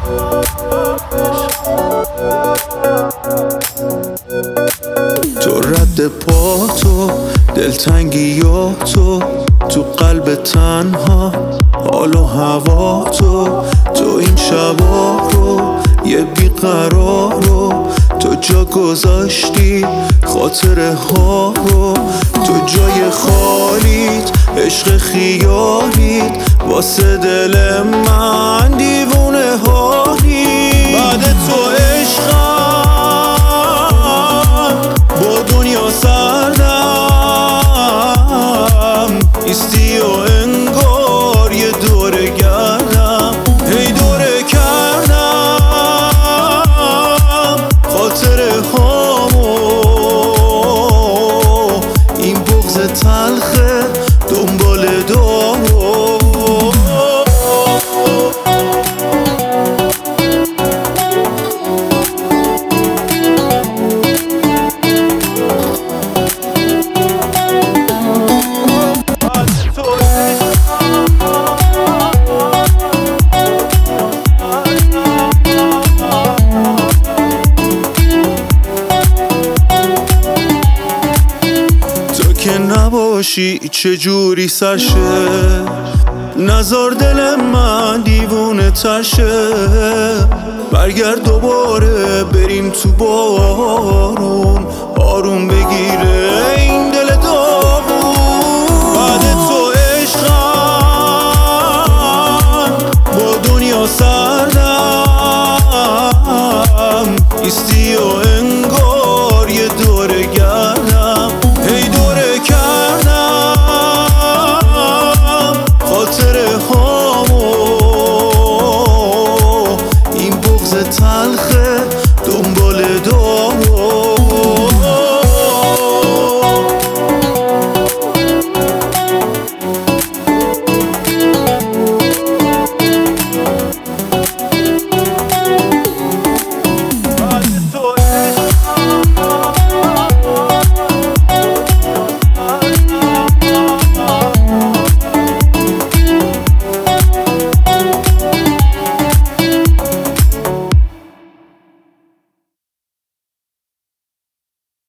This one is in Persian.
تو رد پا تو دلتنگی یا تو قلب تنها حال و هوا تو این شبا رو یه بیقرار رو تو جا گذاشتی خاطره ها رو تو جای خالیت عشق خیالیت واسه دل من دیوونه حالی بعد تو عشقم با دنیا سردم ایستی و انگار یه دوره گردم هی دوره کردم خاطره هامو این بغض تلخه دنبال دامو که نباشی چجوری سرشه نزار دل من دیوونه ترشه برگرد دوباره بریم تو بارون آروم بگیره این دل